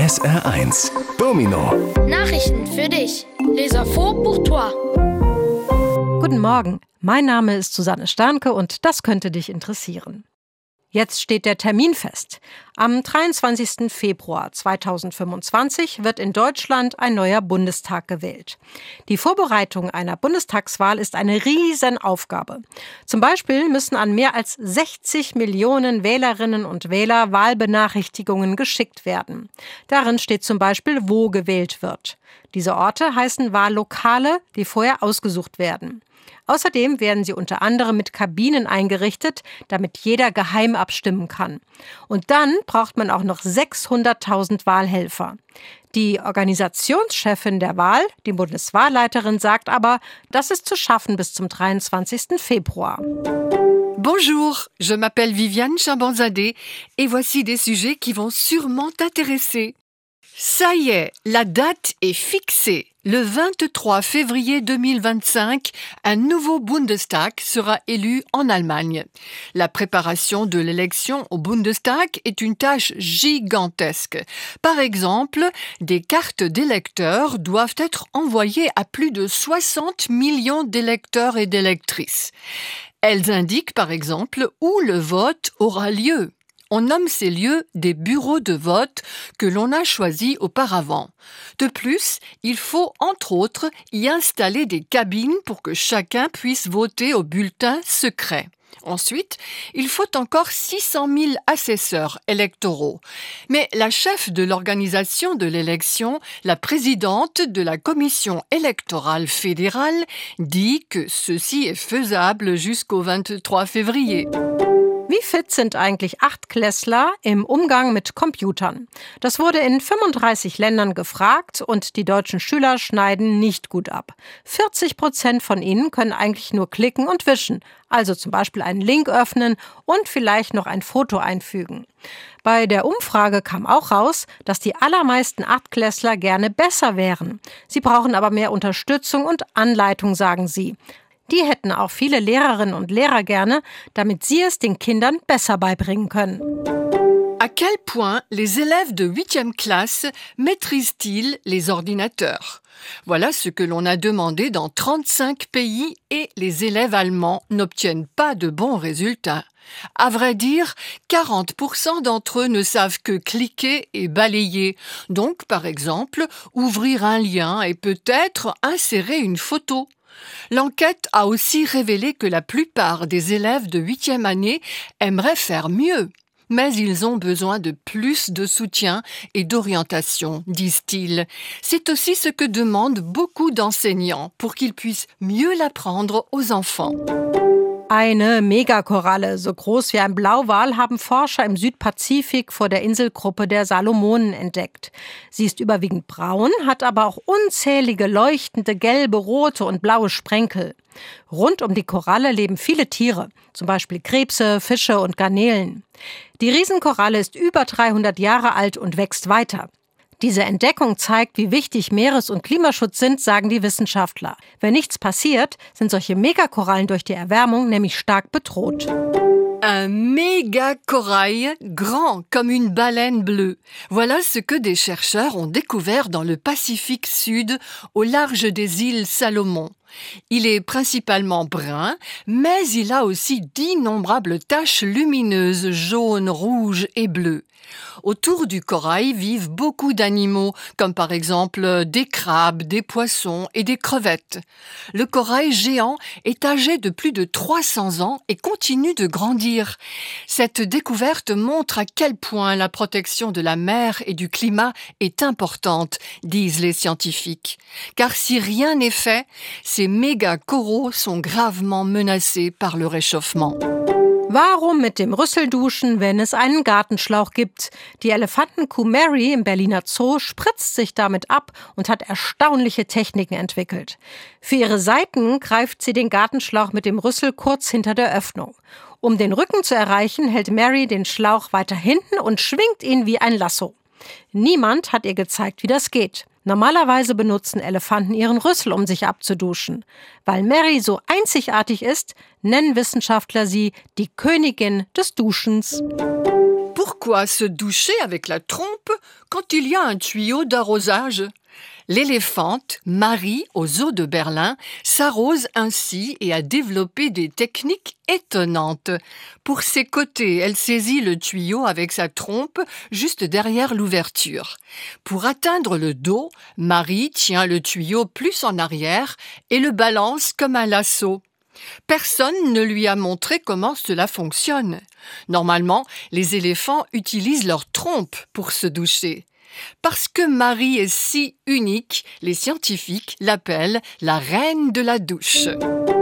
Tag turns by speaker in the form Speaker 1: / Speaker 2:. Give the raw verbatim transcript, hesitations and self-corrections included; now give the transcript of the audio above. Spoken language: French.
Speaker 1: S R eins Domino.
Speaker 2: Nachrichten für dich. Les infos pour toi.
Speaker 3: Guten Morgen, mein Name ist Susanne Sternke und das könnte dich interessieren. Jetzt steht der Termin fest. Am dreiundzwanzigsten Februar zweitausendfünfundzwanzig wird in Deutschland ein neuer Bundestag gewählt. Die Vorbereitung einer Bundestagswahl ist eine Riesenaufgabe. Zum Beispiel müssen an mehr als sechzig Millionen Wählerinnen und Wähler Wahlbenachrichtigungen geschickt werden. Darin steht zum Beispiel, wo gewählt wird. Diese Orte heißen Wahllokale, die vorher ausgesucht werden. Außerdem werden sie unter anderem mit Kabinen eingerichtet, damit jeder geheim abstimmen kann. Und dann braucht man auch noch sechshunderttausend Wahlhelfer. Die Organisationschefin der Wahl, die Bundeswahlleiterin, sagt aber, das ist zu schaffen bis zum dreiundzwanzigsten Februar.
Speaker 4: Bonjour, je m'appelle Viviane Chambonzadeh et voici des sujets qui vont sûrement t'intéresser. Ça y est, la date est fixée. Le vingt-trois février deux mille vingt-cinq, un nouveau Bundestag sera élu en Allemagne. La préparation de l'élection au Bundestag est une tâche gigantesque. Par exemple, des cartes d'électeurs doivent être envoyées à plus de soixante millions d'électeurs et d'électrices. Elles indiquent par exemple où le vote aura lieu. On nomme ces lieux des bureaux de vote que l'on a choisis auparavant. De plus, il faut entre autres y installer des cabines pour que chacun puisse voter au bulletin secret. Ensuite, il faut encore six cent mille assesseurs électoraux. Mais la chef de l'organisation de l'élection, la présidente de la commission électorale fédérale, dit que ceci est faisable jusqu'au vingt-trois février.
Speaker 3: Wie fit sind eigentlich Achtklässler im Umgang mit Computern? Das wurde in fünfunddreißig Ländern gefragt und die deutschen Schüler schneiden nicht gut ab. vierzig Prozent von ihnen können eigentlich nur klicken und wischen, also zum Beispiel einen Link öffnen und vielleicht noch ein Foto einfügen. Bei der Umfrage kam auch raus, dass die allermeisten Achtklässler gerne besser wären. Sie brauchen aber mehr Unterstützung und Anleitung, sagen sie. Die hätten auch viele Lehrerinnen und Lehrer gerne, damit sie es den Kindern besser beibringen können.
Speaker 4: À quel point les élèves de huitième classe maîtrisent-ils les ordinateurs? Voilà ce que l'on a demandé dans trente-cinq pays et les élèves allemands n'obtiennent pas de bons résultats. À vrai dire, quarante pour cent d'entre eux ne savent que cliquer et balayer. Donc, par exemple, ouvrir un lien et peut-être insérer une photo. L'enquête a aussi révélé que la plupart des élèves de huitième année aimeraient faire mieux. Mais ils ont besoin de plus de soutien et d'orientation, disent-ils. C'est aussi ce que demandent beaucoup d'enseignants pour qu'ils puissent mieux l'apprendre aux enfants.
Speaker 3: Eine Megakoralle, so groß wie ein Blauwal, haben Forscher im Südpazifik vor der Inselgruppe der Salomonen entdeckt. Sie ist überwiegend braun, hat aber auch unzählige leuchtende gelbe, rote und blaue Sprenkel. Rund um die Koralle leben viele Tiere, zum Beispiel Krebse, Fische und Garnelen. Die Riesenkoralle ist über dreihundert Jahre alt und wächst weiter. Diese Entdeckung zeigt, wie wichtig Meeres- und Klimaschutz sind, sagen die Wissenschaftler. Wenn nichts passiert, sind solche Megakorallen durch die Erwärmung nämlich stark bedroht.
Speaker 4: Un méga corail grand comme une baleine bleue. Voilà ce que des chercheurs ont découvert dans le Pacifique Sud, au large des îles Salomon. Il est principalement brun, mais il a aussi d'innombrables taches lumineuses, jaunes, rouges et bleues. Autour du corail vivent beaucoup d'animaux, comme par exemple des crabes, des poissons et des crevettes. Le corail géant est âgé de plus de trois cents ans et continue de grandir. Cette découverte montre à quel point la protection de la mer et du climat est importante, disent les scientifiques. Car si rien n'est fait, ces méga-coraux sont gravement menacés par le réchauffement.
Speaker 3: Warum mit dem Rüssel duschen, wenn es einen Gartenschlauch gibt? Die Elefantenkuh Mary im Berliner Zoo spritzt sich damit ab und hat erstaunliche Techniken entwickelt. Für ihre Seiten greift sie den Gartenschlauch mit dem Rüssel kurz hinter der Öffnung. Um den Rücken zu erreichen, hält Mary den Schlauch weiter hinten und schwingt ihn wie ein Lasso. Niemand hat ihr gezeigt, wie das geht. Normalerweise benutzen Elefanten ihren Rüssel, um sich abzuduschen. Weil Mary so einzigartig ist, nennen Wissenschaftler sie die Königin des Duschens.
Speaker 4: Pour pourquoi se doucher avec la trompe quand il y a un tuyau d'arrosage ? L'éléphante, Marie, aux Zoo de Berlin, s'arrose ainsi et a développé des techniques étonnantes. Pour ses côtés, elle saisit le tuyau avec sa trompe juste derrière l'ouverture. Pour atteindre le dos, Marie tient le tuyau plus en arrière et le balance comme un lasso. Personne ne lui a montré comment cela fonctionne. Normalement, les éléphants utilisent leur trompe pour se doucher. Parce que Marie est si unique, les scientifiques l'appellent la reine de la douche.